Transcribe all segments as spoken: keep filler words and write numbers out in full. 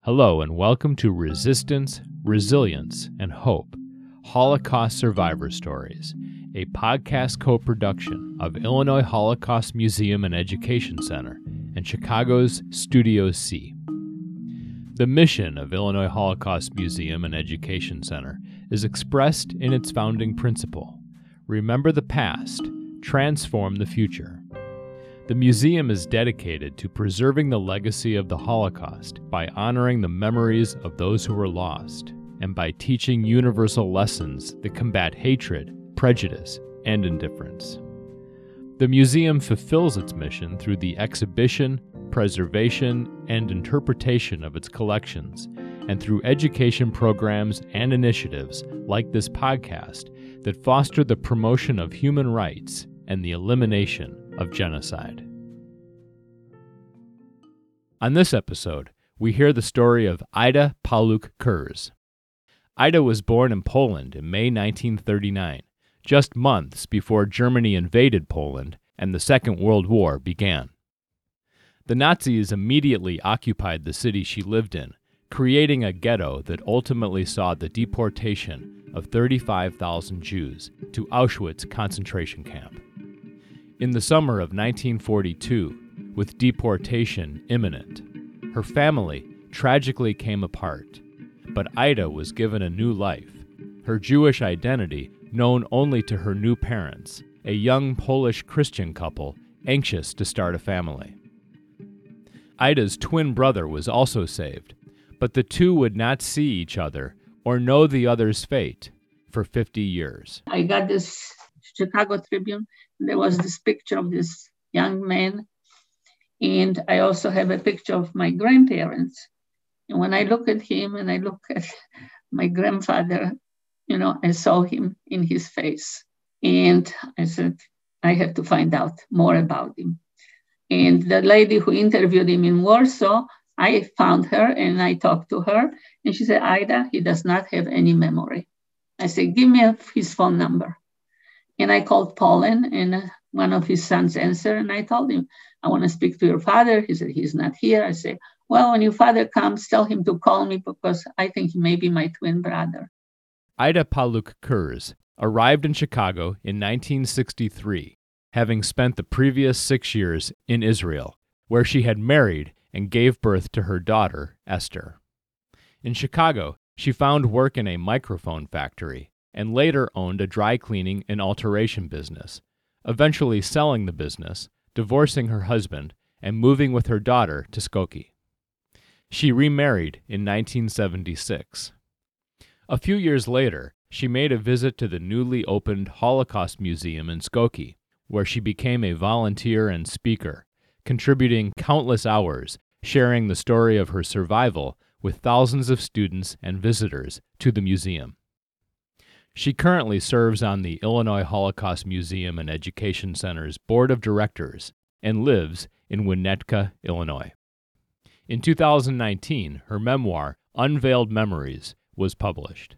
Hello and welcome to Resistance, Resilience, and Hope, Holocaust Survivor Stories, a podcast co-production of Illinois Holocaust Museum and Education Center and Chicago's Studio C. The mission of Illinois Holocaust Museum and Education Center is expressed in its founding principle: remember the past, transform the future. The museum is dedicated to preserving the legacy of the Holocaust by honoring the memories of those who were lost and by teaching universal lessons that combat hatred, prejudice, and indifference. The museum fulfills its mission through the exhibition, preservation, and interpretation of its collections, and through education programs and initiatives like this podcast that foster the promotion of human rights and the elimination of genocide. On this episode, we hear the story of Ida Paluch-Kurz. Ida was born in Poland in May nineteen thirty-nine, just months before Germany invaded Poland and the Second World War began. The Nazis immediately occupied the city she lived in, creating a ghetto that ultimately saw the deportation of thirty-five thousand Jews to Auschwitz concentration camp. In the summer of nineteen forty-two, with deportation imminent, her family tragically came apart, but Ida was given a new life, her Jewish identity known only to her new parents, a young Polish Christian couple anxious to start a family. Ida's twin brother was also saved, but the two would not see each other or know the other's fate for fifty years. I got this Chicago Tribune. There was this picture of this young man, and I also have a picture of my grandparents. And when I look at him and I look at my grandfather, you know, I saw him in his face. And I said, I have to find out more about him. And the lady who interviewed him in Warsaw, I found her and I talked to her. And she said, Ida, he does not have any memory. I said, give me his phone number. And I called Poland, and one of his sons answered, and I told him, I want to speak to your father. He said, he's not here. I said, well, when your father comes, tell him to call me because I think he may be my twin brother. Ida Paluch-Kurz arrived in Chicago in nineteen sixty-three, having spent the previous six years in Israel, where she had married and gave birth to her daughter, Esther. In Chicago, she found work in a microphone factory and later owned a dry cleaning and alteration business, eventually selling the business, divorcing her husband, and moving with her daughter to Skokie. She remarried in nineteen seventy-six. A few years later, she made a visit to the newly opened Holocaust Museum in Skokie, where she became a volunteer and speaker, contributing countless hours, sharing the story of her survival with thousands of students and visitors to the museum. She currently serves on the Illinois Holocaust Museum and Education Center's Board of Directors and lives in Winnetka, Illinois. In two thousand nineteen, her memoir, Unveiled Memories, was published.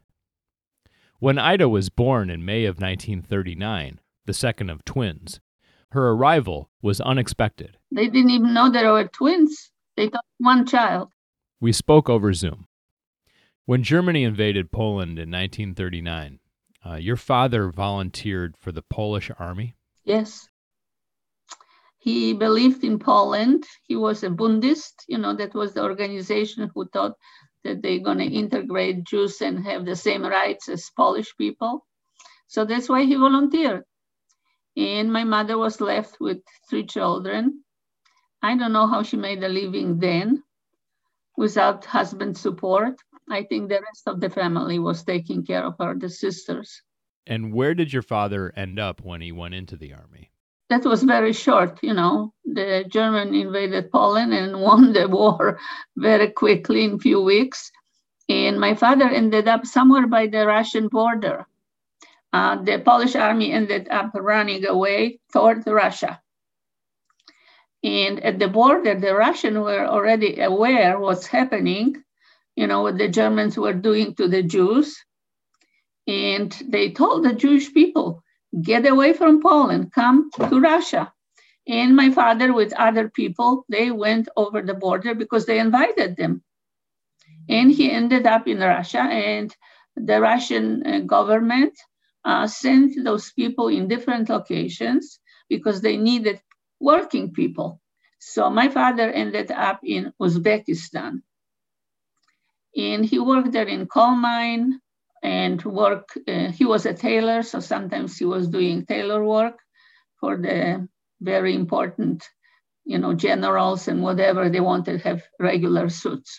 When Ida was born in May of nineteen thirty-nine, the second of twins, her arrival was unexpected. They didn't even know there were twins. They thought one child. We spoke over Zoom. When Germany invaded Poland in nineteen thirty-nine, uh, your father volunteered for the Polish army? Yes. He believed in Poland. He was a Bundist, you know, that was the organization who thought that they're going to integrate Jews and have the same rights as Polish people. So that's why he volunteered. And my mother was left with three children. I don't know how she made a living then without husband support. I think the rest of the family was taking care of her, the sisters. And where did your father end up when he went into the army? That was very short, you know. The German invaded Poland and won the war very quickly in a few weeks. And my father ended up somewhere by the Russian border. Uh, the Polish army ended up running away toward Russia. And at the border, the Russians were already aware what's happening, you know, what the Germans were doing to the Jews. And they told the Jewish people, get away from Poland, come to Russia. And my father with other people, they went over the border because they invited them. And he ended up in Russia, and the Russian uh, government uh, sent those people in different locations because they needed working people. So my father ended up in Uzbekistan. And he worked there in coal mine and work. Uh, he was a tailor, so sometimes he was doing tailor work for the very important, you know, generals and whatever. They wanted to have regular suits.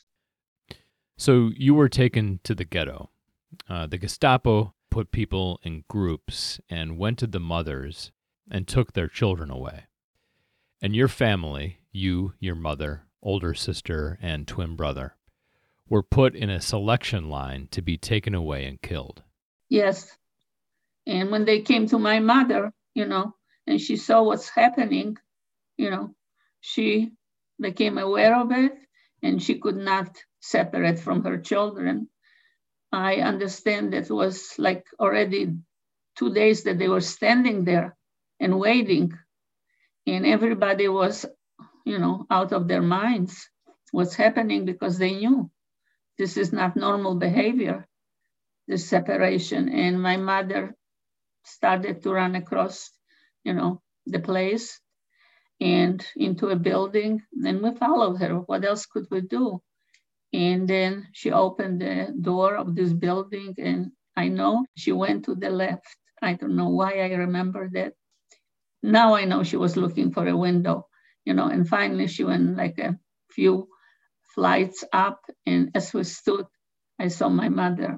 So you were taken to the ghetto. Uh, the Gestapo put people in groups and went to the mothers and took their children away. And your family, you, your mother, older sister, and twin brother, were put in a selection line to be taken away and killed. Yes. And when they came to my mother, you know, and she saw what's happening, you know, she became aware of it, and she could not separate from her children. I understand that it was like already two days that they were standing there and waiting, and everybody was, you know, out of their minds what's happening, because they knew this is not normal behavior, this separation. And my mother started to run across, you know, the place and into a building, and we followed her. What else could we do? And then she opened the door of this building, and I know she went to the left. I don't know why I remember that. Now I know she was looking for a window, you know, and finally she went like a few flights up, and as we stood, I saw my mother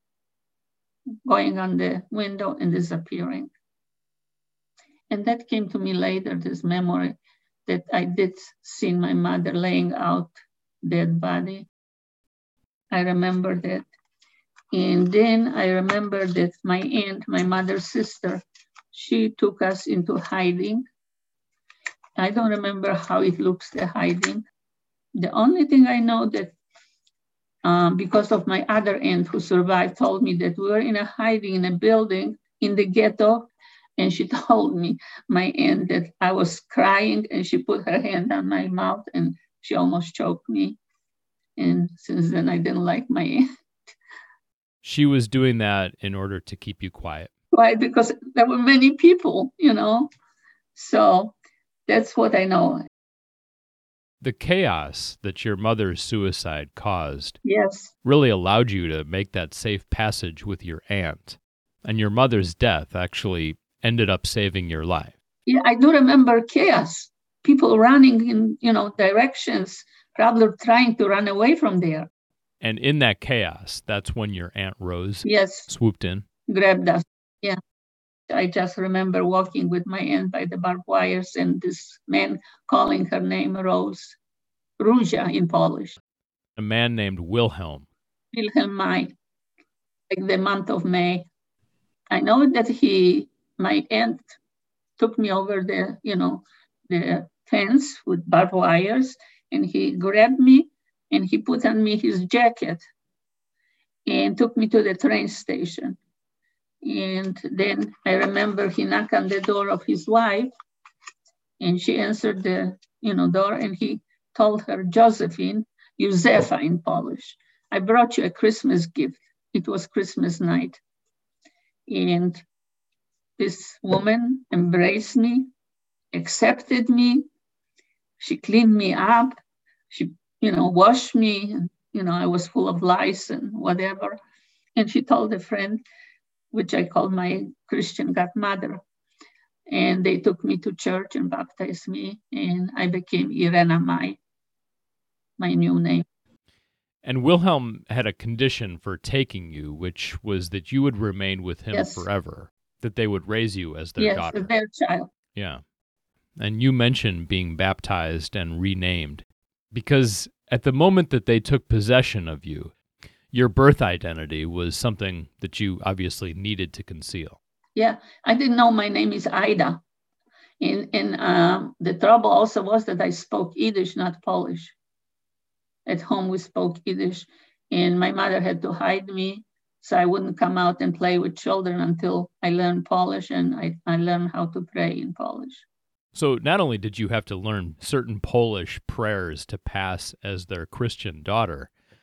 going on the window and disappearing. And that came to me later, this memory that I did see my mother laying out dead body. I remember that. And then I remember that my aunt, my mother's sister, she took us into hiding. I don't remember how it looks, the hiding. The only thing I know that um, because of my other aunt who survived told me that we were in a hiding in a building in the ghetto. And she told me, my aunt, that I was crying, and she put her hand on my mouth and she almost choked me. And since then, I didn't like my aunt. She was doing that in order to keep you quiet. Why? Because there were many people, you know. So that's what I know. The chaos that your mother's suicide caused Yes. really allowed you to make that safe passage with your aunt. And your mother's death actually ended up saving your life. Yeah, I do remember chaos. People running in, you know, directions, probably trying to run away from there. And in that chaos, that's when your Aunt Rose yes. swooped in. Grabbed us. Yeah. I just remember walking with my aunt by the barbed wires, and this man calling her name Rose, Rózsa in Polish. A man named Wilhelm. Wilhelm May, like the month of May. I know that he, my aunt, took me over the, you know, the fence with barbed wires, and he grabbed me and he put on me his jacket and took me to the train station. And then I remember he knocked on the door of his wife, and she answered the, you know, door, and he told her, Josephine, Józefa in Polish, I brought you a Christmas gift. It was Christmas night. And this woman embraced me, accepted me. She cleaned me up. She, you know, washed me. And, you know, I was full of lice and whatever. And she told a friend, which I called my Christian godmother. And they took me to church and baptized me. And I became Irena May, my new name. And Wilhelm had a condition for taking you, which was that you would remain with him yes. forever, that they would raise you as their yes, daughter. Yes, their child. Yeah. And you mentioned being baptized and renamed, because at the moment that they took possession of you, your birth identity was something that you obviously needed to conceal. Yeah, I didn't know my name is Ida. And, and um, the trouble also was that I spoke Yiddish, not Polish. At home, we spoke Yiddish, and my mother had to hide me so I wouldn't come out and play with children until I learned Polish, and I, I learned how to pray in Polish. So not only did you have to learn certain Polish prayers to pass as their Christian daughter,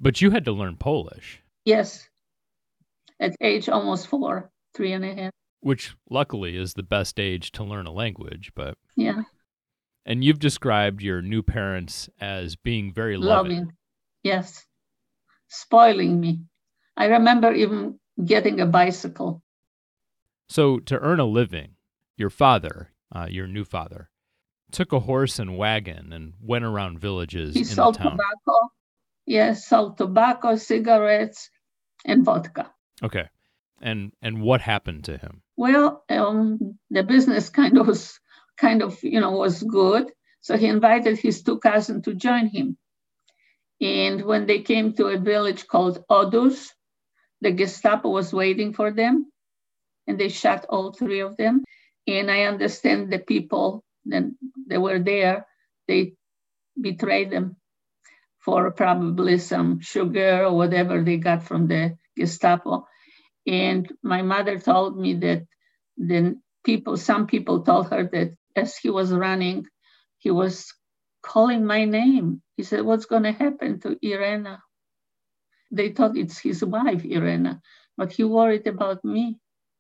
But you had to learn Polish. Yes, at age almost four, three and a half. Which luckily is the best age to learn a language, but yeah. And you've described your new parents as being very loving. Loving, yes. Spoiling me. I remember even getting a bicycle. So to earn a living, your father, uh, your new father, took a horse and wagon and went around villages He in sold the town. tobacco. Yes, sold tobacco, cigarettes, and vodka. Okay. And and what happened to him? Well, um, the business kind of was kind of, you know, was good. So he invited his two cousins to join him. And when they came to a village called Odus, the Gestapo was waiting for them, and they shot all three of them. And I understand the people that they were there, they betrayed them for probably some sugar or whatever they got from the Gestapo. And my mother told me that then people, some people told her that as he was running, he was calling my name. He said, "What's going to happen to Irena?" They thought it's his wife, Irena, but he worried about me.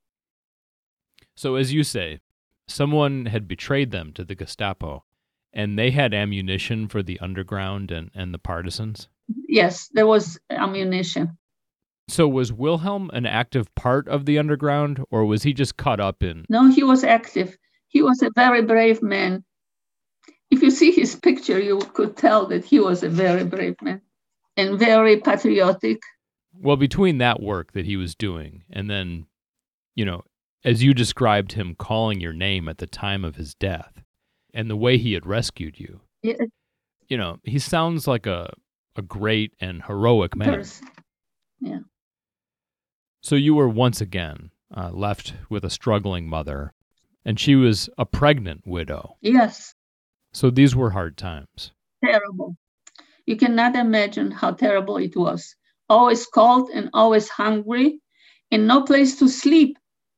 So as you say, someone had betrayed them to the Gestapo, and they had ammunition for the underground and, and the partisans? Yes, there was ammunition. So was Wilhelm an active part of the underground, or was he just caught up in... No, he was active. He was a very brave man. If you see his picture, you could tell that he was a very brave man and very patriotic. Well, between that work that he was doing and then, you know, as you described him calling your name at the time of his death and the way he had rescued you, yeah. you know, he sounds like a, a great and heroic man. Person. Yeah. So you were once again uh, left with a struggling mother, and she was a pregnant widow. Yes. So these were hard times. Terrible. You cannot imagine how terrible it was. Always cold and always hungry and no place to sleep.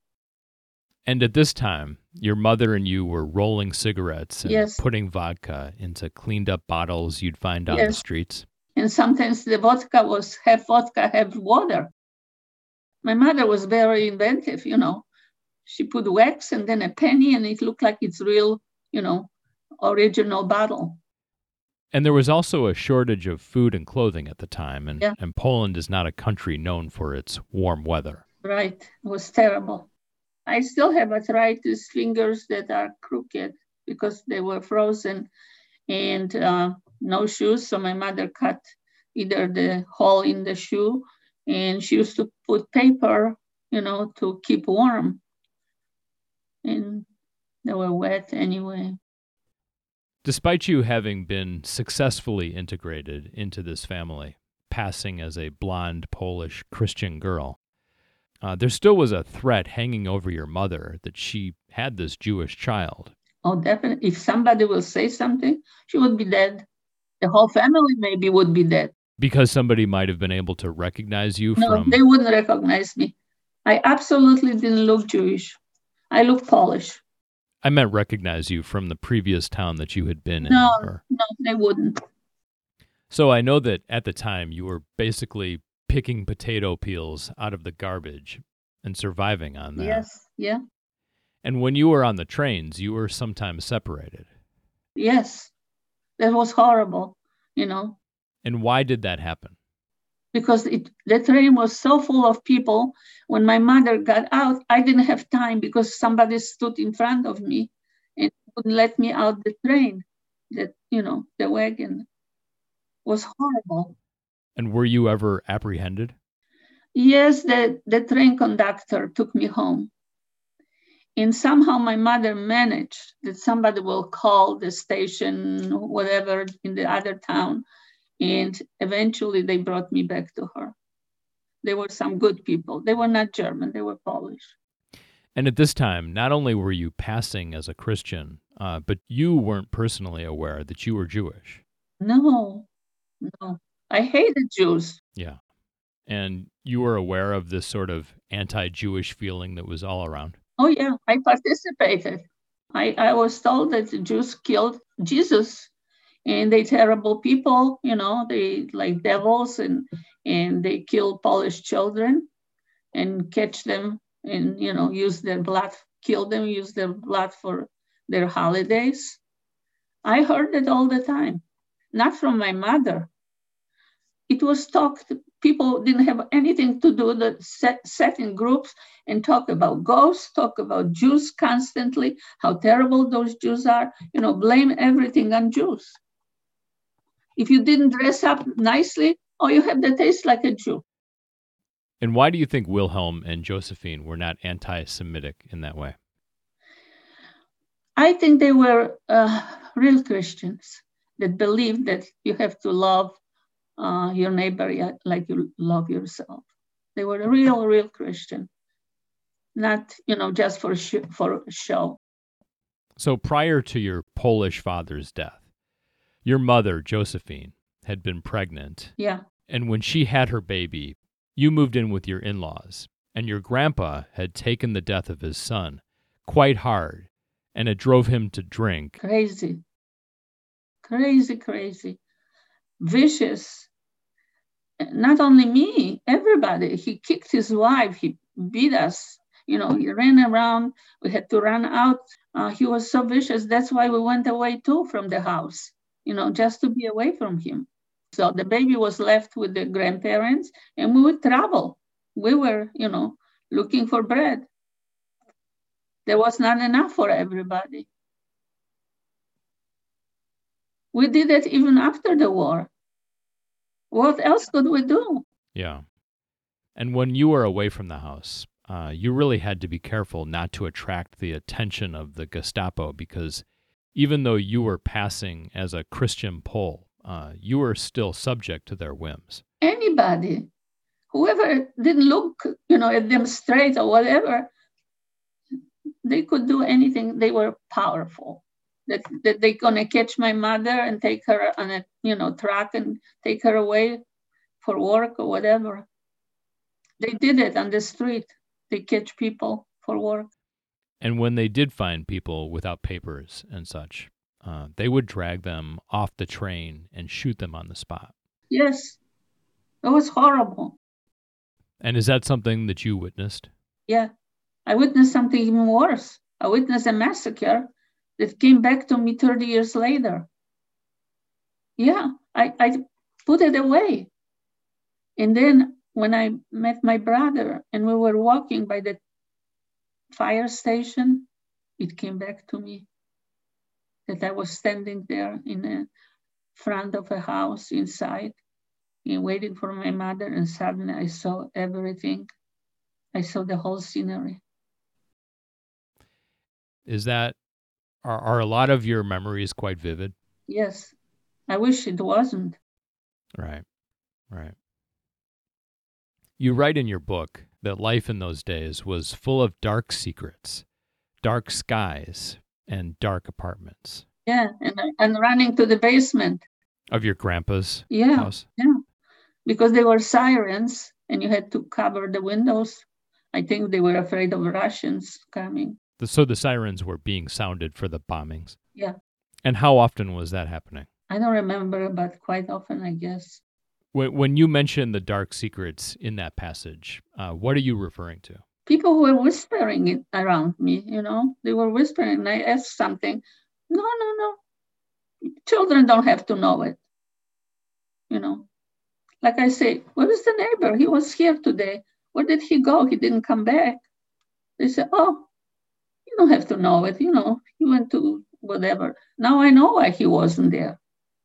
And at this time, your mother and you were rolling cigarettes and yes. putting vodka into cleaned up bottles you'd find on yes. the streets. And sometimes the vodka was half vodka, half water. My mother was very inventive, you know. She put wax and then a penny and it looked like it's real, you know, original bottle. And there was also a shortage of food and clothing at the time, and, yeah. and Poland is not a country known for its warm weather. Right. It was terrible. I still have arthritis, fingers that are crooked because they were frozen, and uh, no shoes. So my mother cut either the hole in the shoe, and she used to put paper, you know, to keep warm. And they were wet anyway. Despite you having been successfully integrated into this family, passing as a blonde Polish Christian girl, uh, there still was a threat hanging over your mother that she had this Jewish child. Oh, definitely. If somebody will say something, she would be dead. The whole family maybe would be dead. Because somebody might have been able to recognize you no, from... No, they wouldn't recognize me. I absolutely didn't look Jewish. I look Polish. I meant recognize you from the previous town that you had been in. No, or... no, they wouldn't. So I know that at the time you were basically picking potato peels out of the garbage and surviving on that. Yes, yeah. And when you were on the trains, you were sometimes separated. Yes, that was horrible, you know. And why did that happen? Because it, the train was so full of people. When my mother got out, I didn't have time because somebody stood in front of me and wouldn't let me out the train. That, you know, the wagon was horrible. And were you ever apprehended? Yes, the, the train conductor took me home. And somehow my mother managed that somebody will call the station, whatever, in the other town. And eventually they brought me back to her. They were some good people. They were not German, they were Polish. And at this time, not only were you passing as a Christian, uh, but you weren't personally aware that you were Jewish. No, no. I hated Jews. Yeah. And you were aware of this sort of anti-Jewish feeling that was all around? Oh, yeah. I participated. I, I was told that the Jews killed Jesus. and they terrible people, you know, they like devils, and and they kill Polish children and catch them and, you know, use their blood, kill them, use their blood for their holidays. I heard it all the time, not from my mother. It was talked, people didn't have anything to do but set, set in groups and talk about ghosts, talk about Jews constantly, how terrible those Jews are, you know, blame everything on Jews. If you didn't dress up nicely, oh, you have the taste like a Jew. And why do you think Wilhelm and Josephine were not anti-Semitic in that way? I think they were uh, real Christians that believed that you have to love uh, your neighbor like you love yourself. They were a real, real Christian, not, you know, just for sh- for show. So prior to your Polish father's death, your mother, Josephine, had been pregnant. Yeah. And when she had her baby, you moved in with your in-laws, and your grandpa had taken the death of his son quite hard, and it drove him to drink. Crazy. Crazy, crazy. Vicious. Not only me, everybody. He kicked his wife. He beat us. You know, he ran around. We had to run out. Uh, he was so vicious. That's why we went away too from the house, you know, just to be away from him. So the baby was left with the grandparents, and we would travel. We were, you know, looking for bread. There was not enough for everybody. We did it even after the war. What else could we do? Yeah. And when you were away from the house, uh, you really had to be careful not to attract the attention of the Gestapo, because even though you were passing as a Christian Pole, uh, you were still subject to their whims. Anybody, whoever didn't look, you know, at them straight or whatever, they could do anything. They were powerful. That, that they're gonna catch my mother and take her on a, you know, truck and take her away for work or whatever. They did it on the street. They catch people for work. And when they did find people without papers and such, uh, they would drag them off the train and shoot them on the spot. Yes, it was horrible. And is that something that you witnessed? Yeah, I witnessed something even worse. I witnessed a massacre that came back to me thirty years later. Yeah, I, I put it away. And then when I met my brother and we were walking by the fire station, it came back to me that I was standing there in the front of a house inside and waiting for my mother, and suddenly I saw everything. I saw the whole scenery. Is that, are, are a lot of your memories quite vivid? Yes, I wish it wasn't. Right, right. You write in your book that life in those days was full of dark secrets, dark skies, and dark apartments. Yeah, and, and running to the basement. Of your grandpa's yeah, house? Yeah, because there were sirens and you had to cover the windows. I think they were afraid of Russians coming. So the sirens were being sounded for the bombings? Yeah. And how often was that happening? I don't remember, but quite often, I guess. When, when you mention the dark secrets in that passage, uh, what are you referring to? People were whispering it around me, you know. They were whispering, and I asked something. No, no, no. Children don't have to know it, you know. Like I say, where is the neighbor? He was here today. Where did he go? He didn't come back. They said, oh, you don't have to know it, you know. He went to whatever. Now I know why he wasn't there.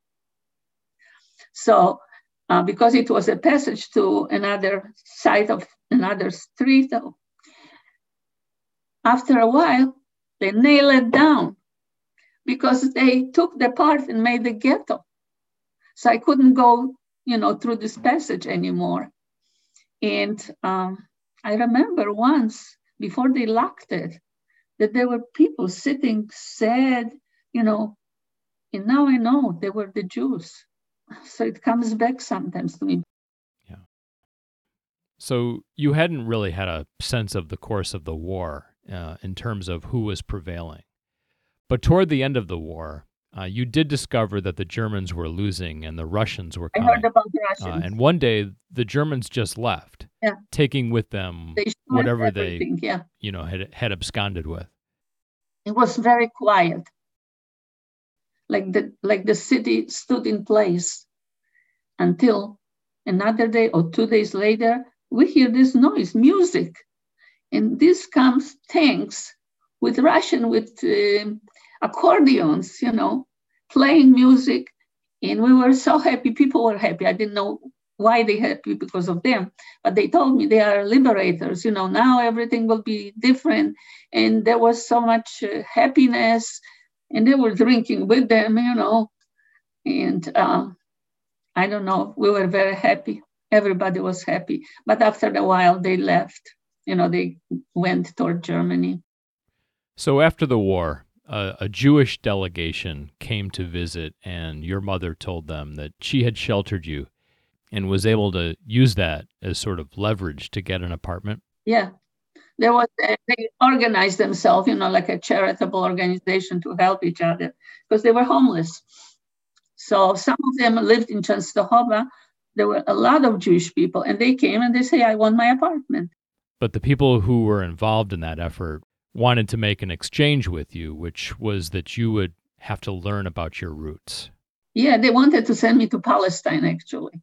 So, uh, because it was a passage to another side of another street, after a while, they nailed it down because they took the part and made the ghetto. So I couldn't go, you know, through this passage anymore. And um, I remember once, before they locked it, that there were people sitting sad, you know, and now I know they were the Jews. So it comes back sometimes to me. Yeah. So you hadn't really had a sense of the course of the war uh, in terms of who was prevailing. But toward the end of the war, Uh, you did discover that the Germans were losing and the Russians were I coming. heard about the Uh, Russians. and one day, the Germans just left, Yeah. taking with them They left whatever they, everything, yeah. you know, had had absconded with. It was very quiet. Like the like the city stood in place until another day or two days later, we hear this noise, music. And this comes tanks with Russian, with uh, accordions, you know, playing music. And we were so happy. People were happy. I didn't know why they happy because of them. But they told me they are liberators. You know, now everything will be different. And there was so much uh, happiness. And they were drinking with them, you know. And uh, I don't know, we were very happy. Everybody was happy. But after a while, they left. You know, they went toward Germany. So after the war, uh, a Jewish delegation came to visit, and your mother told them that she had sheltered you and was able to use that as sort of leverage to get an apartment. Yeah. There was a, they organized themselves, you know, like a charitable organization to help each other because they were homeless. So some of them lived in Częstochowa. There were a lot of Jewish people, and they came and they say, I want my apartment. But the people who were involved in that effort wanted to make an exchange with you, which was that you would have to learn about your roots. Yeah, they wanted to send me to Palestine, actually.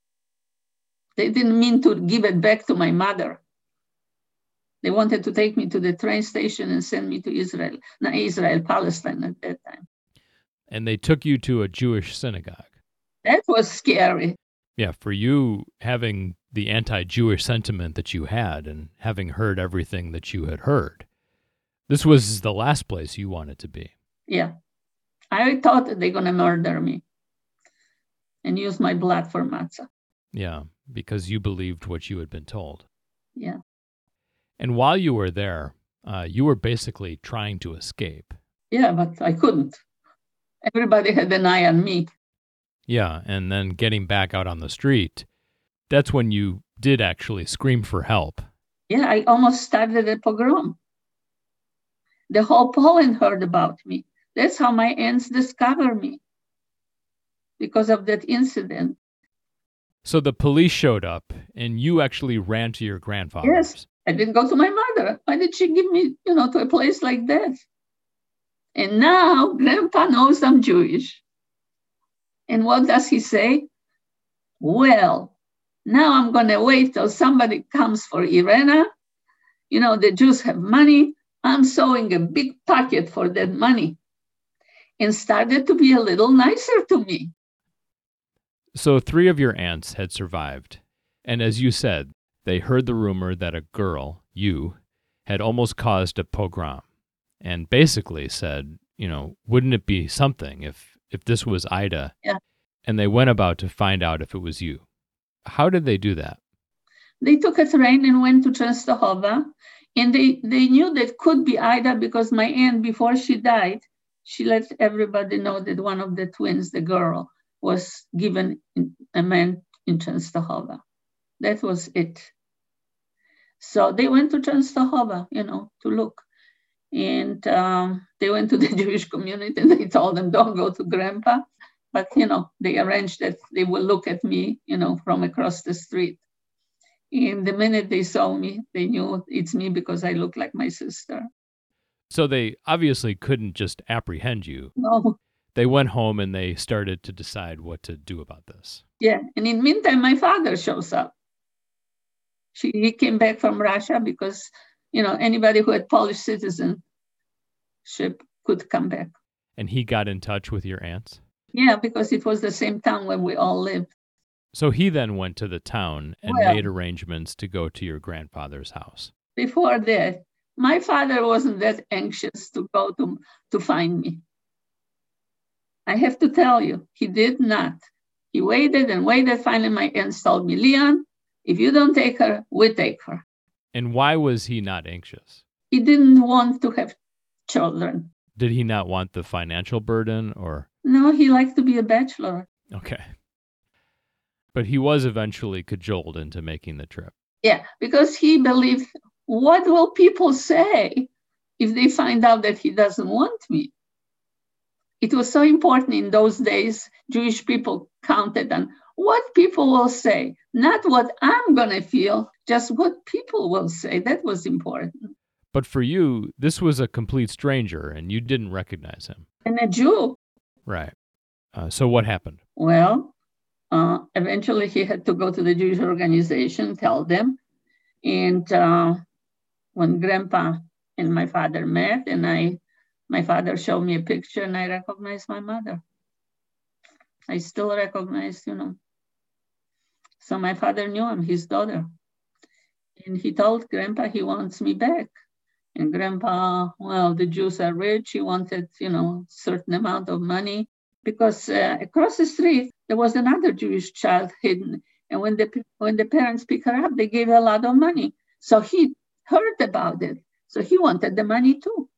They didn't mean to give it back to my mother. They wanted to take me to the train station and send me to Israel, not Israel, Palestine at that time. And they took you to a Jewish synagogue. That was scary. Yeah, for you having the anti-Jewish sentiment that you had and having heard everything that you had heard, this was the last place you wanted to be. Yeah. I thought that they're going to murder me and use my blood for matzah. Yeah, because you believed what you had been told. Yeah. And while you were there, uh, you were basically trying to escape. Yeah, but I couldn't. Everybody had an eye on me. Yeah, and then getting back out on the street, that's when you did actually scream for help. Yeah, I almost started a pogrom. The whole Poland heard about me. That's how my aunts discovered me, because of that incident. So the police showed up, and you actually ran to your grandfather's. Yes, I didn't go to my mother. Why did she give me, you know, to a place like that? And now Grandpa knows I'm Jewish. And what does he say? Well, now I'm going to wait till somebody comes for Irena. You know, the Jews have money. I'm sewing a big pocket for that money. And started to be a little nicer to me. So three of your aunts had survived. And as you said, they heard the rumor that a girl, you, had almost caused a pogrom. And basically said, you know, wouldn't it be something if, if this was Ida? Yeah. And they went about to find out if it was you. How did they do that? They took a train and went to Częstochowa. And they, they knew that could be Ida because my aunt, before she died, she let everybody know that one of the twins, the girl, was given a man in Częstochowa. That was it. So they went to Częstochowa, you know, to look. And um, they went to the Jewish community and they told them, don't go to Grandpa. But, you know, they arranged that they will look at me, you know, from across the street. And the minute they saw me, they knew it's me because I look like my sister. So they obviously couldn't just apprehend you. No. They went home and they started to decide what to do about this. Yeah. And in the meantime, my father shows up. She, he came back from Russia because, you know, anybody who had Polish citizenship could come back. And he got in touch with your aunts? Yeah, because it was the same town where we all lived. So he then went to the town and well, made arrangements to go to your grandfather's house. Before that, my father wasn't that anxious to go to, to find me. I have to tell you, he did not. He waited and waited. Finally, my aunts told me, Leon, if you don't take her, we take her. And why was he not anxious? He didn't want to have children. Did he not want the financial burden or? No, he liked to be a bachelor. Okay. But he was eventually cajoled into making the trip. Yeah, because he believed, what will people say if they find out that he doesn't want me? it was so important in those days. Jewish people counted on what people will say, not what I'm going to feel, just what people will say. That was important. But for you, this was a complete stranger, and you didn't recognize him. And a Jew. Right. Uh, so what happened? Well, uh, eventually he had to go to the Jewish organization, tell them. And uh, when Grandpa and my father met, and I, my father showed me a picture, and I recognized my mother. I still recognize, you know. So my father knew I'm his daughter. And he told Grandpa he wants me back. And Grandpa, well, the Jews are rich. He wanted, you know, certain amount of money. Because uh, across the street, there was another Jewish child hidden. And when the, when the parents picked her up, they gave her a lot of money. So he heard about it. So he wanted the money too.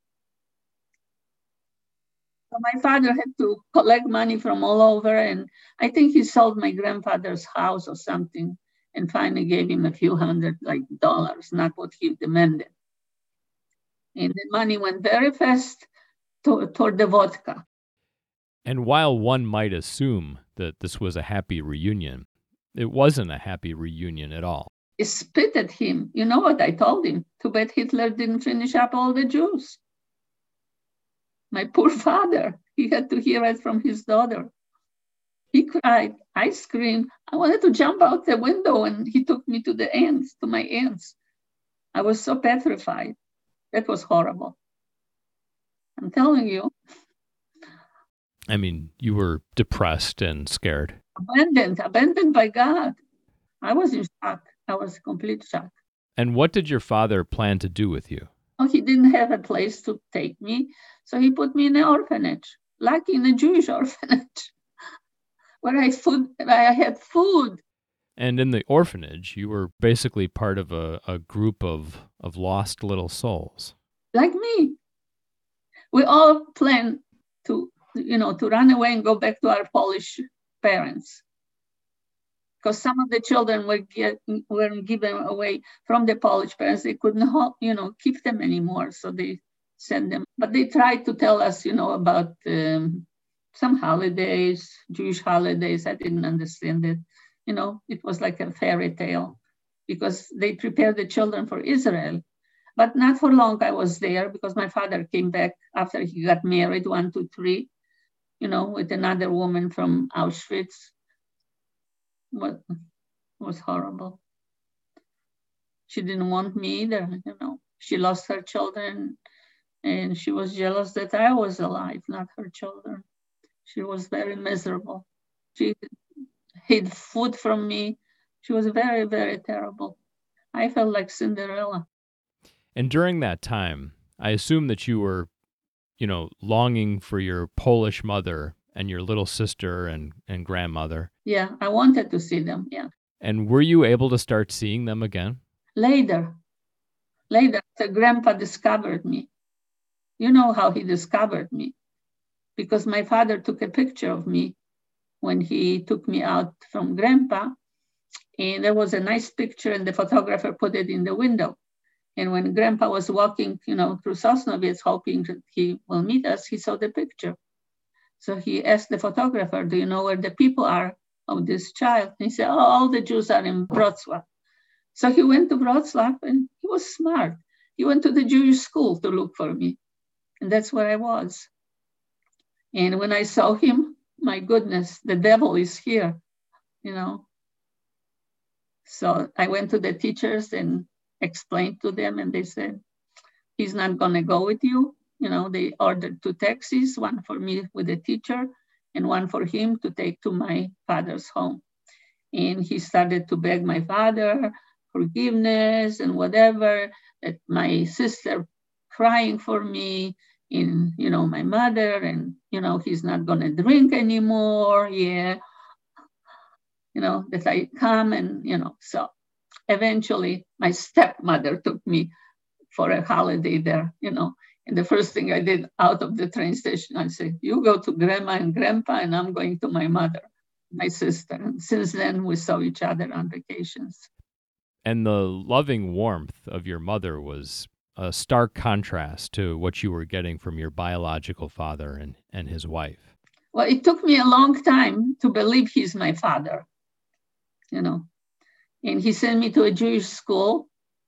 So my father had to collect money from all over. And I think he sold my grandfather's house or something and finally gave him a few hundred like dollars, not what he demanded. And the money went very fast to, toward the vodka. And while one might assume that this was a happy reunion, it wasn't a happy reunion at all. I spit at him. You know what I told him? Too bad Hitler didn't finish up all the Jews. My poor father, he had to hear it from his daughter. He cried, I screamed. I wanted to jump out the window, and he took me to the ants, to my aunts. I was so petrified. That was horrible. I'm telling you. I mean, you were depressed and scared. Abandoned, abandoned by God. I was in shock. I was in complete shock. And what did your father plan to do with you? Oh, he didn't have a place to take me, so he put me in an orphanage, like in a Jewish orphanage, where I, food, where I had food. And in the orphanage, you were basically part of a, a group of, of lost little souls. Like me. We all planned to, you know, to run away and go back to our Polish parents. Because some of the children were get, were given away from the Polish parents. They couldn't, you know, keep them anymore. So they sent them. But they tried to tell us, you know, about um, some holidays, Jewish holidays. I didn't understand it. You know, it was like a fairy tale because they prepared the children for Israel. But not for long I was there because my father came back after he got married, one, two, three, you know, with another woman from Auschwitz. What was horrible. She didn't want me either, you know. She lost her children and she was jealous that I was alive, not her children. She was very miserable. She hid food from me. She was very, very terrible. I felt like Cinderella. And during that time, I assume that you were, you know, longing for your Polish mother and your little sister and, and grandmother. Yeah, I wanted to see them, yeah. And were you able to start seeing them again? Later. Later, the grandpa discovered me. You know how he discovered me. Because my father took a picture of me when he took me out from grandpa. And there was a nice picture and the photographer put it in the window. And when grandpa was walking, you know, through Sosnowiec, hoping that he will meet us, he saw the picture. So he asked the photographer, do you know where the people are of this child? And he said, oh, all the Jews are in Wrocław. So he went to Wrocław and he was smart. He went to the Jewish school to look for me. And that's where I was. And when I saw him, my goodness, the devil is here, you know. So I went to the teachers and explained to them, and they said, he's not going to go with you. You know, they ordered two taxis, one for me with the teacher and one for him to take to my father's home. And he started to beg my father forgiveness and whatever, that my sister crying for me, in, you know, my mother, and, you know, he's not going to drink anymore. Yeah. You know, that I come and, you know, so eventually my stepmother took me for a holiday there, you know. And the first thing I did out of the train station, I said, you go to grandma and grandpa, and I'm going to my mother, my sister. And since then, we saw each other on vacations. And the loving warmth of your mother was a stark contrast to what you were getting from your biological father and, and his wife. Well, it took me a long time to believe he's my father, you know. And he sent me to a Jewish school.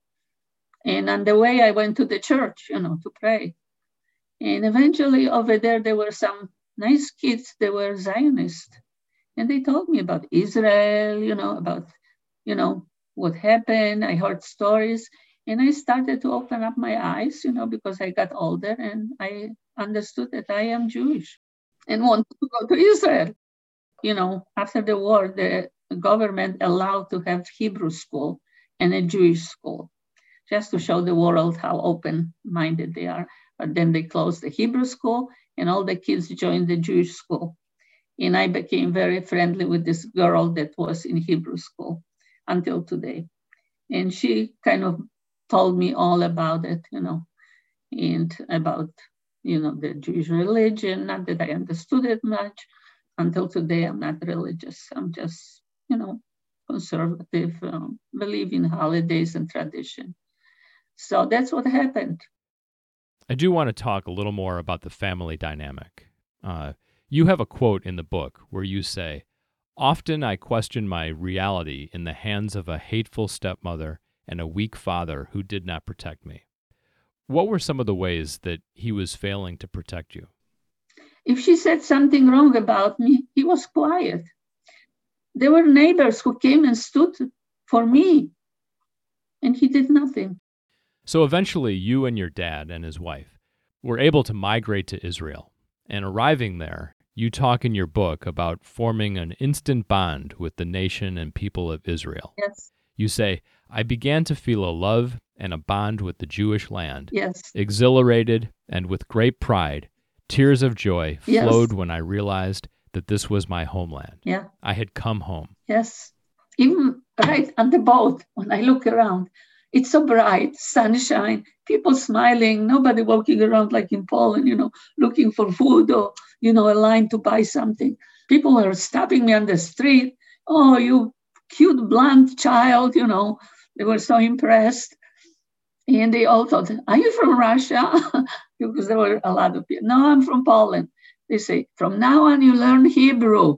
And on the way, I went to the church, you know, to pray. And eventually over there, there were some nice kids that were Zionists. And they told me about Israel, you know, about, you know, what happened. I heard stories. And I started to open up my eyes, you know, because I got older and I understood that I am Jewish and wanted to go to Israel. You know, after the war, the government allowed to have Hebrew school and a Jewish school, just to show the world how open-minded they are. But then they closed the Hebrew school and all the kids joined the Jewish school. And I became very friendly with this girl that was in Hebrew school until today. And she kind of told me all about it, you know, and about, you know, the Jewish religion. Not that I understood it much. Until today, I'm not religious. I'm just, you know, conservative, um, believe in holidays and tradition. So that's what happened. I do want to talk a little more about the family dynamic. Uh, you have a quote in the book where you say, "Often I question my reality in the hands of a hateful stepmother and a weak father who did not protect me." What were some of the ways that he was failing to protect you? If she said something wrong about me, he was quiet. There were neighbors who came and stood for me, and he did nothing. So eventually, you and your dad and his wife were able to migrate to Israel. And arriving there, you talk in your book about forming an instant bond with the nation and people of Israel. Yes. You say, "I began to feel a love and a bond with the Jewish land. Yes. Exhilarated and with great pride, tears of joy Yes. flowed when I realized that this was my homeland. Yeah. I had come home." Yes. Even right on the boat, when I look around, it's so bright, sunshine, people smiling, nobody walking around like in Poland, you know, looking for food or, you know, a line to buy something. People are stopping me on the street. "Oh, you cute blonde child," you know, they were so impressed. And they all thought, "Are you from Russia?" Because there were a lot of people. "No, I'm from Poland." They say, "From now on, you learn Hebrew.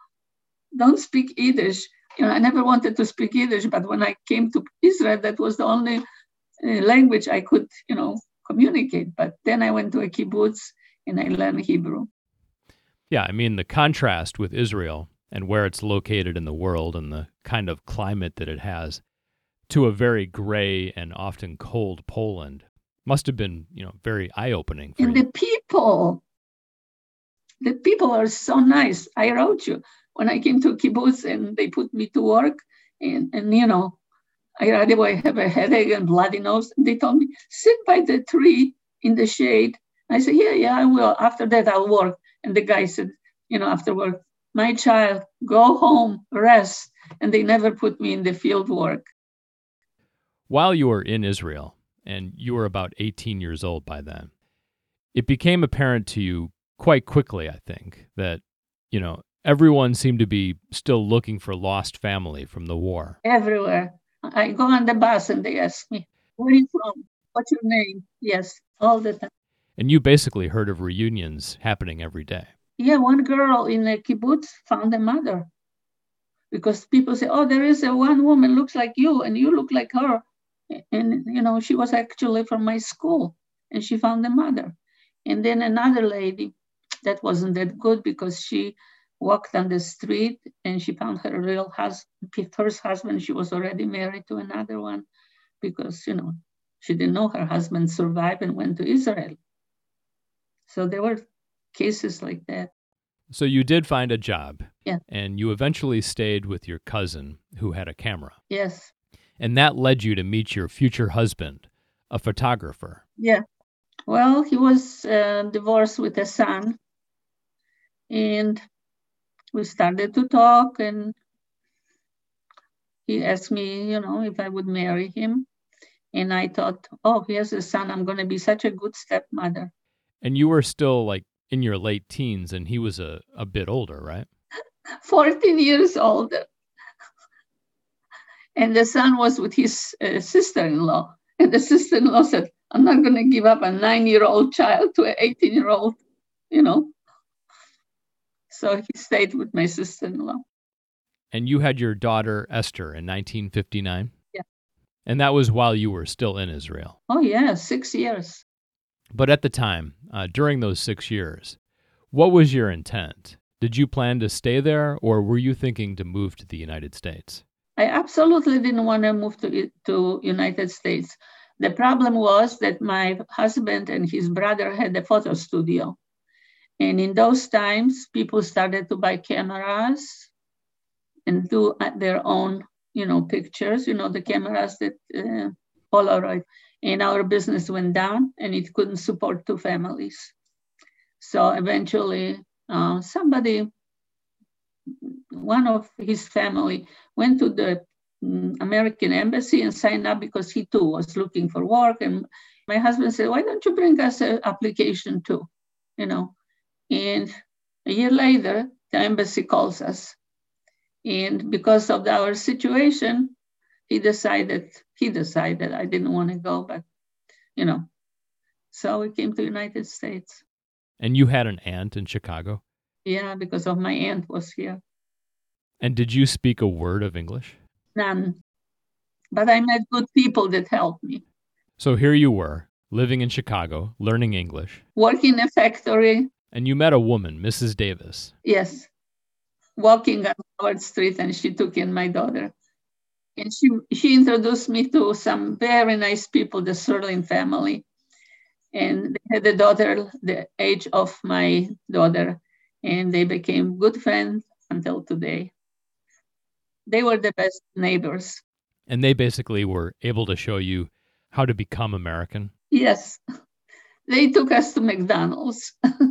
Don't speak Yiddish." You know, I never wanted to speak Yiddish, but when I came to Israel, that was the only uh, language I could, you know, communicate. But then I went to a kibbutz and I learned Hebrew. Yeah, I mean, the contrast with Israel and where it's located in the world and the kind of climate that it has to a very gray and often cold Poland must have been, you know, very eye-opening for and you. the people, the people are so nice. I wrote you when I came to kibbutz and they put me to work, and, and you know, I right away have a headache and bloody nose. They told me, "Sit by the tree in the shade." I said, "Yeah, yeah, I will. After that, I'll work." And the guy said, you know, after work, "My child, go home, rest." And they never put me in the field work. While you were in Israel, and you were about eighteen years old by then, it became apparent to you quite quickly, I think, that, you know, everyone seemed to be still looking for lost family from the war. Everywhere. I go on the bus and they ask me, "Where are you from? What's your name?" Yes, all the time. And you basically heard of reunions happening every day. Yeah, one girl in a kibbutz found a mother. Because people say, "Oh, there is a one woman looks like you and you look like her." And, you know, she was actually from my school and she found a mother. And then another lady that wasn't that good because she walked on the street and she found her real husband, first husband. She was already married to another one because, you know, she didn't know her husband survived and went to Israel. So there were cases like that. So you did find a job. Yeah. And you eventually stayed with your cousin who had a camera. Yes. And that led you to meet your future husband, a photographer. Yeah. Well, he was uh, divorced with a son. And we started to talk and he asked me, you know, if I would marry him. And I thought, oh, he has a son. I'm going to be such a good stepmother. And you were still like in your late teens and he was a, a bit older, right? fourteen years older. And the son was with his uh, sister-in-law. And the sister-in-law said, I'm not going to give up a nine-year-old child to an eighteen-year-old, you know. So he stayed with my sister-in-law. And you had your daughter, Esther, in nineteen fifty-nine? Yeah. And that was while you were still in Israel? Oh, yeah, six years. But at the time, uh, during those six years, what was your intent? Did you plan to stay there, or were you thinking to move to the United States? I absolutely didn't want to move to to United States. The problem was that my husband and his brother had a photo studio. And in those times, people started to buy cameras and do their own, you know, pictures, you know, the cameras that uh, Polaroid. And our business went down and it couldn't support two families. So eventually uh, somebody, one of his family went to the um, American embassy and signed up because he too was looking for work. And my husband said, why don't you bring us an application too, you know? And a year later, the embassy calls us. And because of our situation, he decided, he decided I didn't want to go, but, you know, so we came to the United States. And you had an aunt in Chicago? Yeah, because of my aunt was here. And did you speak a word of English? None. But I met good people that helped me. So here you were, living in Chicago, learning English. Working in a factory. And you met a woman, Missus Davis. Yes. Walking on Howard Street, and she took in my daughter. And she, she introduced me to some very nice people, the Serling family. And they had a daughter the age of my daughter, and they became good friends until today. They were the best neighbors. And they basically were able to show you how to become American? Yes. They took us to McDonald's.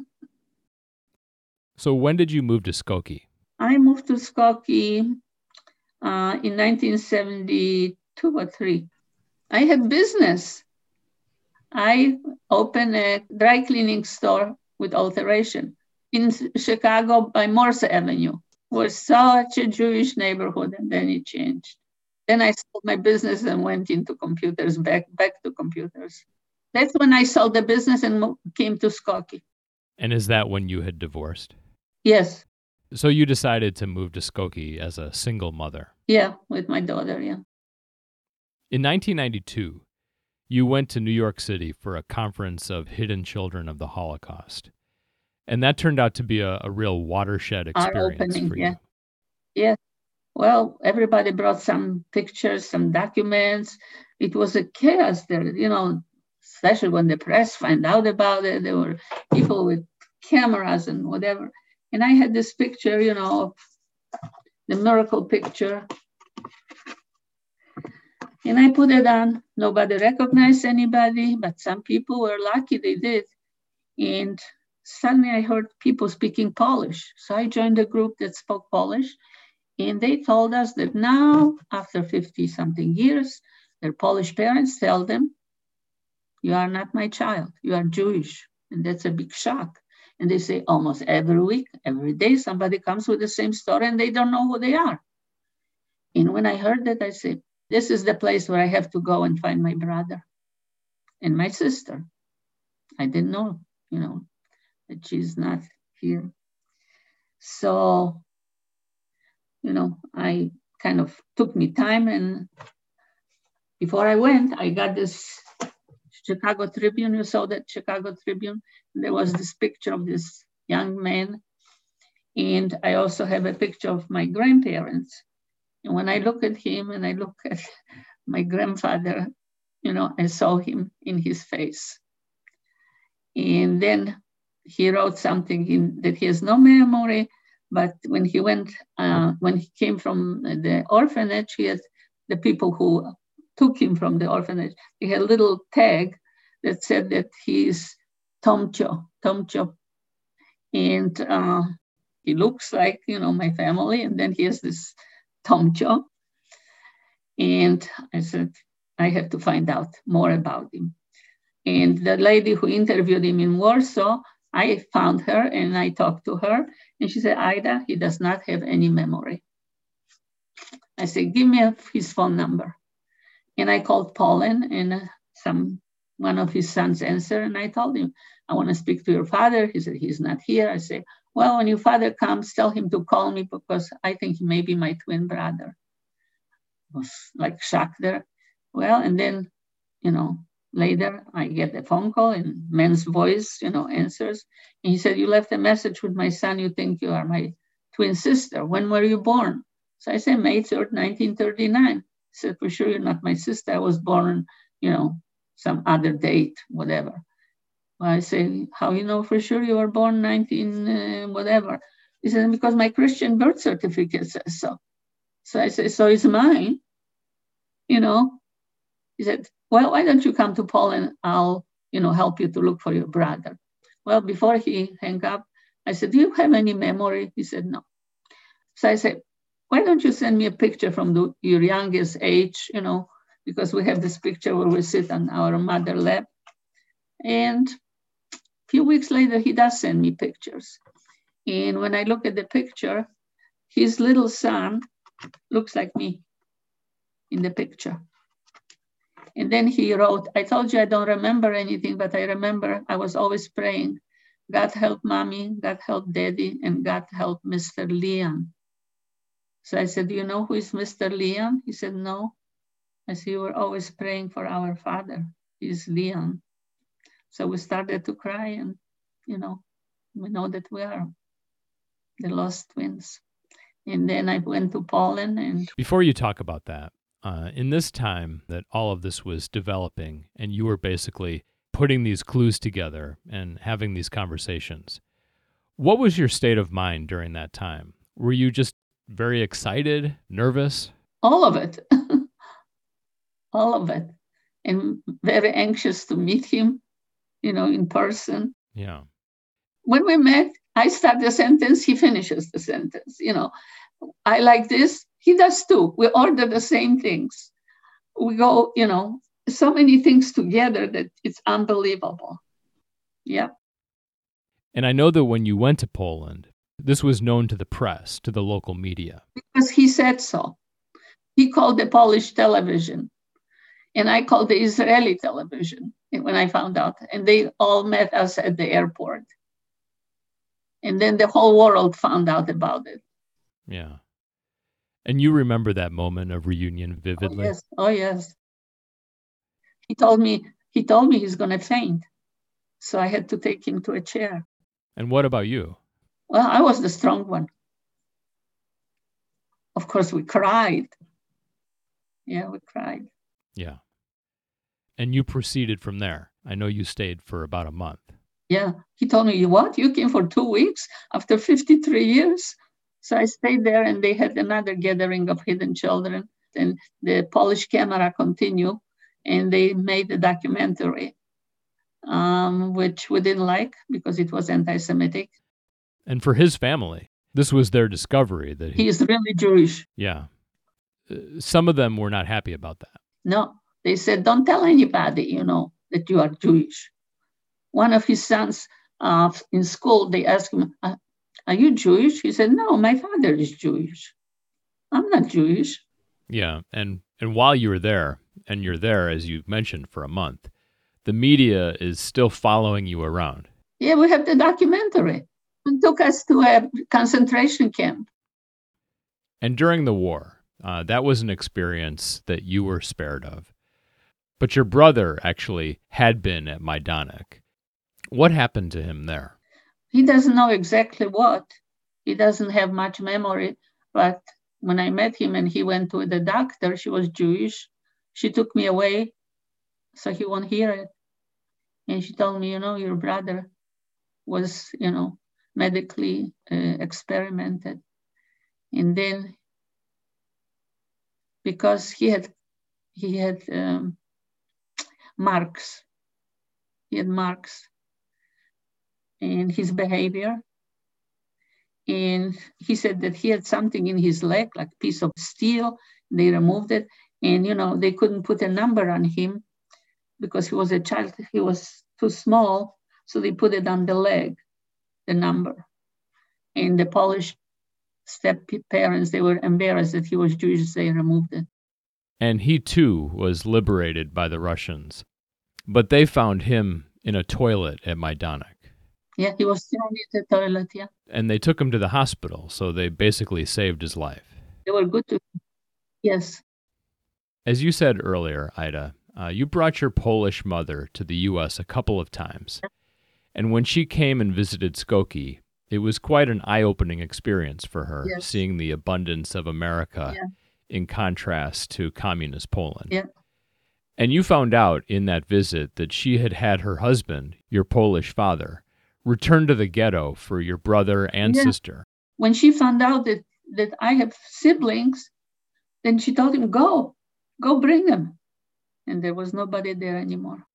So when did you move to Skokie? I moved to Skokie uh, in nineteen seventy-two or three. I had business. I opened a dry cleaning store with alteration in Chicago by Morse Avenue. It was such a Jewish neighborhood, and then it changed. Then I sold my business and went into computers, back, back to computers. That's when I sold the business and came to Skokie. And is that when you had divorced? Yes. So you decided to move to Skokie as a single mother? Yeah, with my daughter, yeah. In nineteen ninety-two, you went to New York City for a conference of hidden children of the Holocaust. And that turned out to be a, a real watershed experience opening, for yeah. you. Yeah. Well, everybody brought some pictures, some documents. It was a chaos there, you know, especially when the press found out about it. There were people with cameras and whatever. And I had this picture, you know, the miracle picture. And I put it on. Nobody recognized anybody, but some people were lucky they did. And suddenly I heard people speaking Polish. So I joined a group that spoke Polish. And they told us that now, after fifty-something years, their Polish parents tell them, you are not my child, you are Jewish. And that's a big shock. And they say almost every week, every day, somebody comes with the same story and they don't know who they are. And when I heard that, I said, this is the place where I have to go and find my brother and my sister. I didn't know, you know, that she's not here. So, you know, I kind of took me time, and before I went, I got this Chicago Tribune. You saw that Chicago Tribune. There was this picture of this young man. And I also have a picture of my grandparents. And when I look at him and I look at my grandfather, you know, I saw him in his face. And then he wrote something in, that he has no memory, but when he went, uh, when he came from the orphanage, he had the people who took him from the orphanage, he had a little tag that said that he's Tomcho, Tomcho. And uh, he looks like, you know, my family. And then he has this Tomcho. And I said, I have to find out more about him. And the lady who interviewed him in Warsaw, I found her and I talked to her. And she said, Ida, he does not have any memory. I said, give me his phone number. And I called Poland and some one of his sons answered, and I told him, I want to speak to your father. He said, he's not here. I said, well, when your father comes, tell him to call me because I think he may be my twin brother. I was like shocked there. Well, and then, you know, later I get a phone call and man's voice, you know, answers. And he said, you left a message with my son. You think you are my twin sister. When were you born? So I said, May third, nineteen thirty-nine. He said, for sure you're not my sister. I was born, you know, some other date, whatever. Well, I say, how you know for sure you were born nineteen uh, whatever? He said, because my Christian birth certificate says so. So I say, so it's mine, you know. He said, well, why don't you come to Poland? I'll, you know, help you to look for your brother. Well, before he hung up, I said, do you have any memory? He said, no. So I said, why don't you send me a picture from the, your youngest age, you know, because we have this picture where we sit on our mother lap. And a few weeks later, he does send me pictures. And when I look at the picture, his little son looks like me in the picture. And then he wrote, I told you I don't remember anything, but I remember I was always praying, God help mommy, God help daddy, and God help Mister Leon. So I said, do you know who is Mister Leon? He said, no. I said, you were always praying for our father. He's Leon. So we started to cry, and, you know, we know that we are the lost twins. And then I went to Poland. And before you talk about that, uh, in this time that all of this was developing and you were basically putting these clues together and having these conversations, what was your state of mind during that time? Were you just very excited, nervous? All of it. All of it. And very anxious to meet him, you know, in person. Yeah. When we met, I start the sentence, he finishes the sentence. You know, I like this, he does too. We order the same things. We go, you know, so many things together that it's unbelievable. Yeah. And I know that when you went to Poland, this was known to the press, to the local media. Because he said so. He called the Polish television, and I called the Israeli television when I found out. And they all met us at the airport. And then the whole world found out about it. Yeah. And you remember that moment of reunion vividly? Oh, yes. Oh, yes. He told me, he told me he's going to faint. So I had to take him to a chair. And what about you? Well, I was the strong one. Of course, we cried. Yeah, we cried. Yeah. And you proceeded from there. I know you stayed for about a month. Yeah. He told me, what? You came for two weeks after fifty-three years? So I stayed there, and they had another gathering of hidden children. And the Polish camera continued, and they made a documentary, um, which we didn't like because it was anti-Semitic. And for his family, this was their discovery that he... He is really Jewish. Yeah. Uh, some of them were not happy about that. No, they said, don't tell anybody, you know, that you are Jewish. One of his sons uh, in school, they asked him, uh, are you Jewish? He said, no, my father is Jewish. I'm not Jewish. Yeah, and, and while you were there, and you're there, as you mentioned, for a month, the media is still following you around. Yeah, we have the documentary. It took us to a concentration camp. And during the war, uh, that was an experience that you were spared of. But your brother actually had been at Majdanek. What happened to him there? He doesn't know exactly what. He doesn't have much memory. But when I met him and he went to the doctor, she was Jewish. She took me away so he won't hear it. And she told me, you know, your brother was, you know, medically uh, experimented. And then because he had he had um, marks, he had marks in his behavior. And he said that he had something in his leg, like a piece of steel. They removed it. And, you know, they couldn't put a number on him because he was a child. He was too small. So they put it on the leg, the number. And the Polish step parents, they were embarrassed that he was Jewish. They removed it. And he, too, was liberated by the Russians. But they found him in a toilet at Majdanek. Yeah, he was thrown in the toilet, yeah. And they took him to the hospital, so they basically saved his life. They were good to him. Yes. As you said earlier, Ida, uh, you brought your Polish mother to the U S a couple of times. And when she came and visited Skokie, it was quite an eye-opening experience for her, Yes. seeing the abundance of America Yeah. in contrast to communist Poland. Yeah. And you found out in that visit that she had had her husband, your Polish father, return to the ghetto for your brother and Yeah. sister. When she found out that, that I have siblings, then she told him, go, go bring them. And there was nobody there anymore.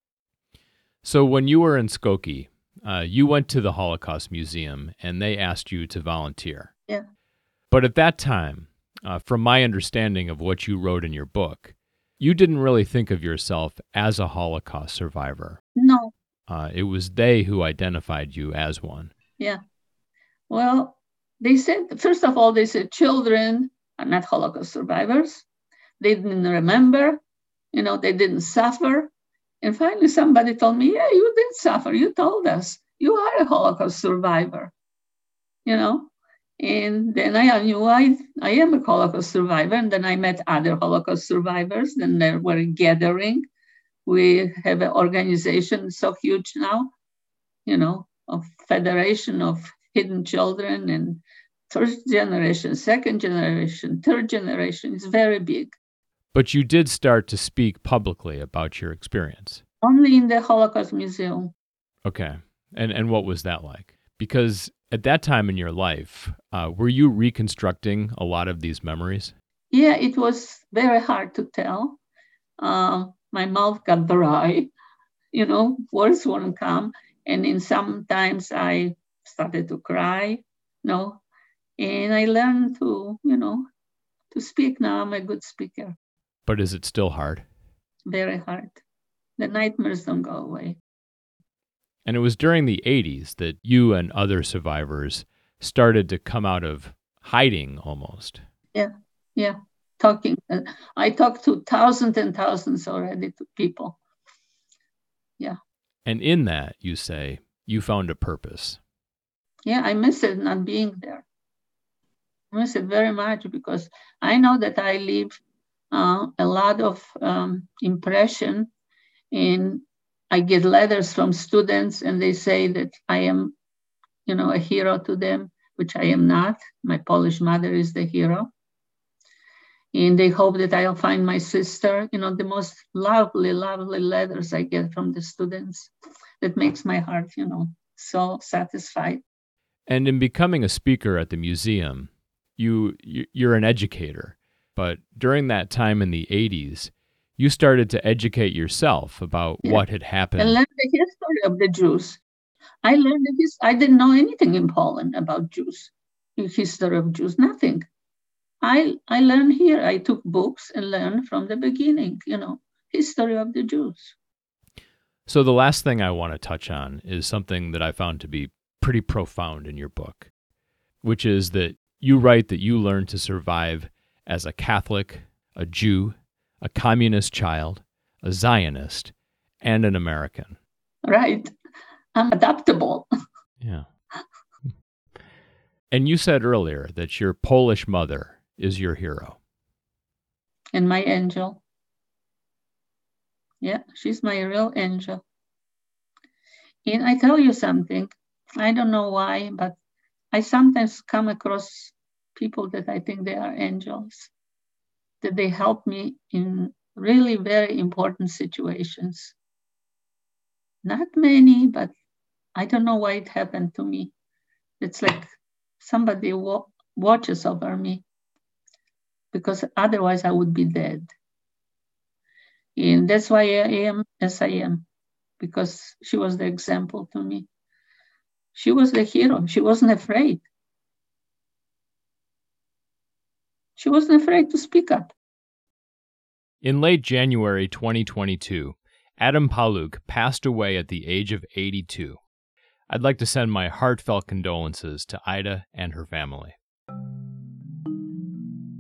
So when you were in Skokie, uh, you went to the Holocaust Museum and they asked you to volunteer. Yeah. But at that time, uh, from my understanding of what you wrote in your book, you didn't really think of yourself as a Holocaust survivor. No. Uh, it was they who identified you as one. Yeah. Well, they said, first of all, they said children are not Holocaust survivors. They didn't remember, you know, they didn't suffer. And finally, somebody told me, yeah, you did suffer. You told us you are a Holocaust survivor, you know. And then I knew I, I am a Holocaust survivor. And then I met other Holocaust survivors. Then there were a gathering. We have an organization so huge now, you know, of Federation of Hidden Children and first generation, second generation, third generation. It's very big. But you did start to speak publicly about your experience. Only in the Holocaust Museum. Okay. And and what was that like? Because at that time in your life, uh, were you reconstructing a lot of these memories? Yeah, it was very hard to tell. Uh, my mouth got dry, you know, words wouldn't come. And then sometimes I started to cry, you know, and I learned to, you know, to speak. Now I'm a good speaker. But is it still hard? Very hard. The nightmares don't go away. And it was during the eighties that you and other survivors started to come out of hiding almost. Yeah, yeah. Talking. Uh, I talked to thousands and thousands already to people. Yeah. And in that, you say, you found a purpose. Yeah, I miss it not being there. I miss it very much because I know that I leave uh, a lot of um, impression, and I get letters from students and they say that I am, you know, a hero to them, which I am not. My Polish mother is the hero. And they hope that I'll find my sister. You know, the most lovely, lovely letters I get from the students. That makes my heart, you know, so satisfied. And in becoming a speaker at the museum, you you're an educator. But during that time in the eighties, you started to educate yourself about yeah. what had happened. And learn the history of the Jews. I learned this. I didn't know anything in Poland about Jews, the history of Jews, nothing. I I learned here. I took books and learned from the beginning, you know, history of the Jews. So the last thing I want to touch on is something that I found to be pretty profound in your book, which is that you write that you learned to survive as a Catholic, a Jew, a communist child, a Zionist, and an American. Right. I'm adaptable. Yeah. And you said earlier that your Polish mother is your hero. And my angel. Yeah, she's my real angel. And I tell you something, I don't know why, but I sometimes come across people that I think they are angels, that they help me in really very important situations. Not many, but I don't know why it happened to me. It's like somebody wa- watches over me, because otherwise I would be dead. And that's why I am as I am, because she was the example to me. She was the hero. She wasn't afraid. She wasn't afraid to speak up. In late January twenty twenty-two, Adam Pawluk passed away at the age of eighty-two. I'd like to send my heartfelt condolences to Ida and her family.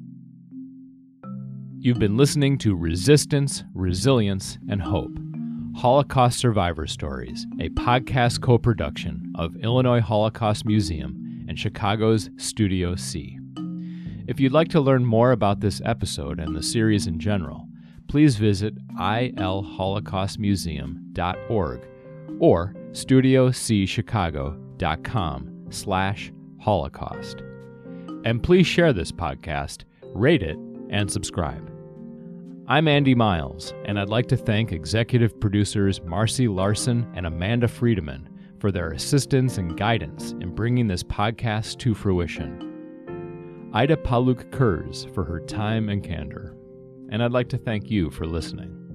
You've been listening to Resistance, Resilience, and Hope, Holocaust Survivor Stories, a podcast co-production of Illinois Holocaust Museum and Chicago's Studio C. If you'd like to learn more about this episode and the series in general, please visit I L holocaust museum dot org or studio c chicago dot com slash holocaust. And please share this podcast, rate it, and subscribe. I'm Andy Miles, and I'd like to thank executive producers Marcy Larson and Amanda Friedemann for their assistance and guidance in bringing this podcast to fruition. Ida Paluk Kurz for her time and candor. And I'd like to thank you for listening.